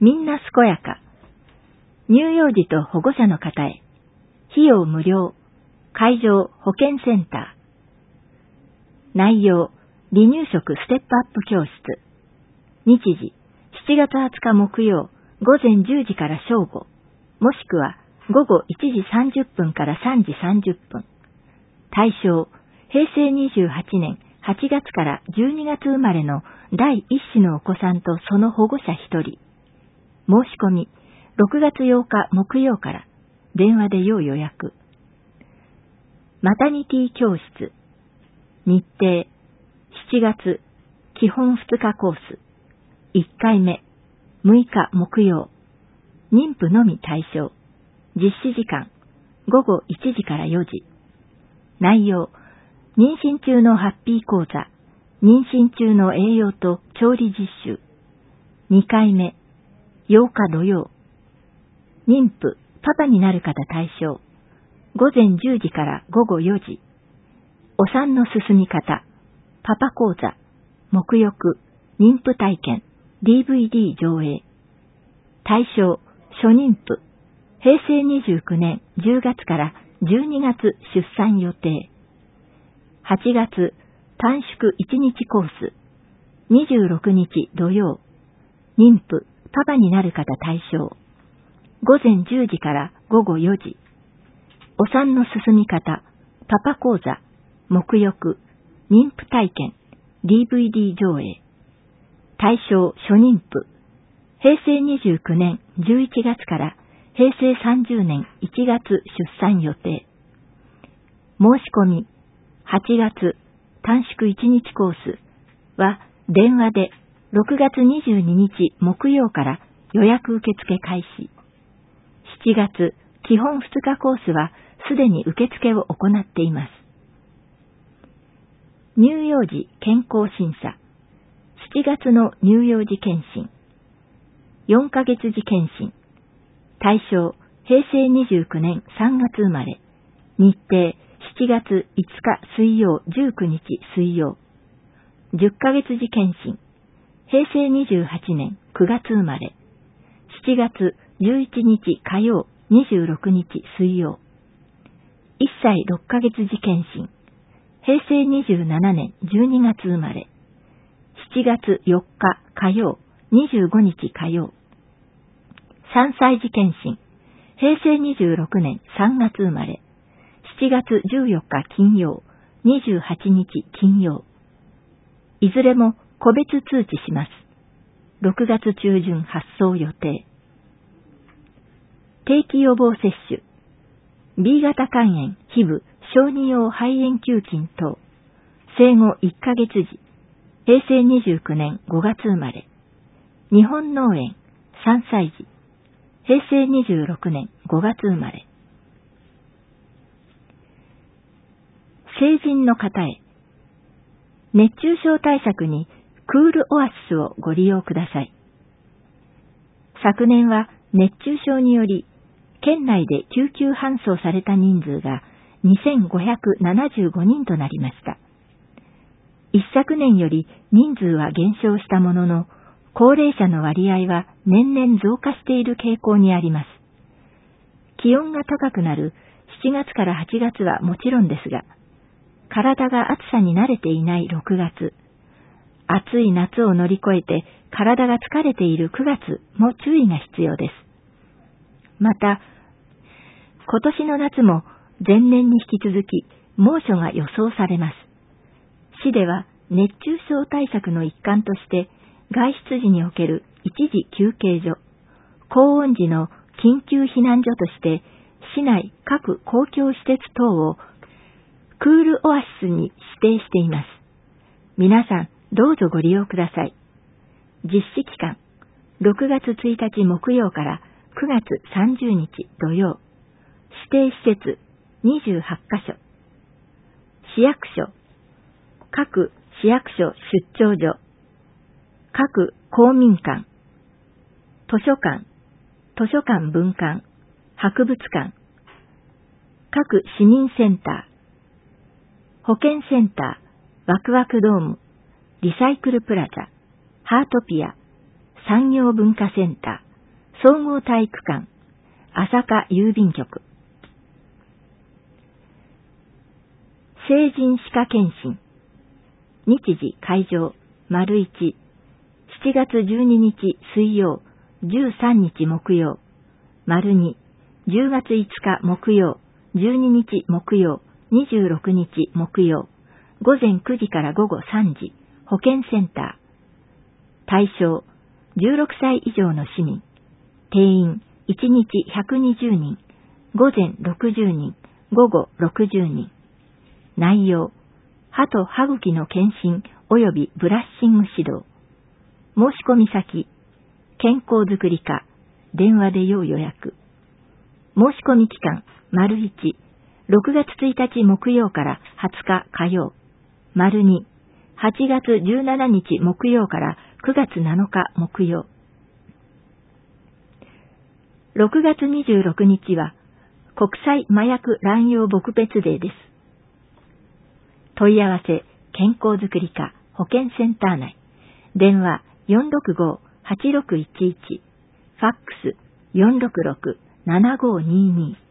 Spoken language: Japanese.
みんな健やか。乳幼児と保護者の方へ。費用無料。会場保健センター。内容、離乳食ステップアップ教室。日時、7月20日木曜、午前10時から正午。もしくは、午後1時30分から3時30分。対象、平成28年8月から12月生まれの第1子のお子さんとその保護者1人。申し込み、6月8日木曜から、電話で要予約。マタニティ教室。日程、7月、基本2日コース。1回目、6日木曜。妊婦のみ対象。実施時間、午後1時から4時。内容、妊娠中のハッピー講座、妊娠中の栄養と調理実習。2回目、8日土曜。妊婦、パパになる方対象。午前10時から午後4時。お産の進み方、パパ講座、沐浴、妊婦体験、DVD 上映。対象、初妊婦。平成29年10月から12月出産予定。8月、短縮1日コース。26日土曜。妊婦、パパになる方対象。午前10時から午後4時。お産の進み方、パパ講座、沐浴、妊婦体験、DVD 上映。対象初妊婦。平成29年11月から平成30年1月出産予定。申し込み、8月短縮1日コースは電話で6月22日木曜から予約受付開始。7月基本2日コースはすでに受付を行っています。乳幼児健康審査。7月の乳幼児検診。4ヶ月時検診。対象、平成29年3月生まれ。日程、7月5日水曜19日水曜。10ヶ月時検診。平成28年9月生まれ。7月11日火曜26日水曜。1歳6ヶ月時検診。平成27年12月生まれ。7月4日火曜25日火曜。3歳児検診。平成26年3月生まれ。7月14日金曜、28日金曜。いずれも個別通知します。6月中旬発送予定。定期予防接種。B 型肝炎、HIV、小児用肺炎球菌等。生後1ヶ月時。平成29年5月生まれ。日本脳炎、3歳児。平成26年5月生まれ。成人の方へ。熱中症対策にクールオアシスをご利用ください。昨年は熱中症により、県内で救急搬送された人数が2575人となりました。一昨年より人数は減少したものの、高齢者の割合は年々増加している傾向にあります。気温が高くなる7月から8月はもちろんですが、体が暑さに慣れていない6月、暑い夏を乗り越えて体が疲れている9月も注意が必要です。また、今年の夏も前年に引き続き猛暑が予想されます。市では熱中症対策の一環として、外出時における一時休憩所、高温時の緊急避難所として、市内各公共施設等をクールオアシスに指定しています。皆さん、どうぞご利用ください。実施期間、6月1日木曜から9月30日土曜。指定施設28カ所。市役所、各市役所出張所、各公民館、図書館、図書館分館、博物館、各市民センター、保健センター、ワクワクドーム、リサイクルプラザ、ハートピア、産業文化センター、 総合体育館、朝霞郵便局。成人歯科検診。日時会場、丸1、7月12日水曜、13日木曜、丸2、10月5日木曜、12日木曜、26日木曜、午前9時から午後3時、保健センター。対象、16歳以上の市民。定員、1日120人、午前60人、午後60人。内容、歯と歯茎の検診及びブラッシング指導。申し込み先、健康づくり課、電話で要予約。申し込み期間、丸1、6月1日木曜から20日火曜。丸2、8月17日木曜から9月7日木曜。6月26日は国際麻薬乱用撲滅デーです。問い合わせ、健康づくり課保健センター内。電話 465-8611。ファックス 466-7522。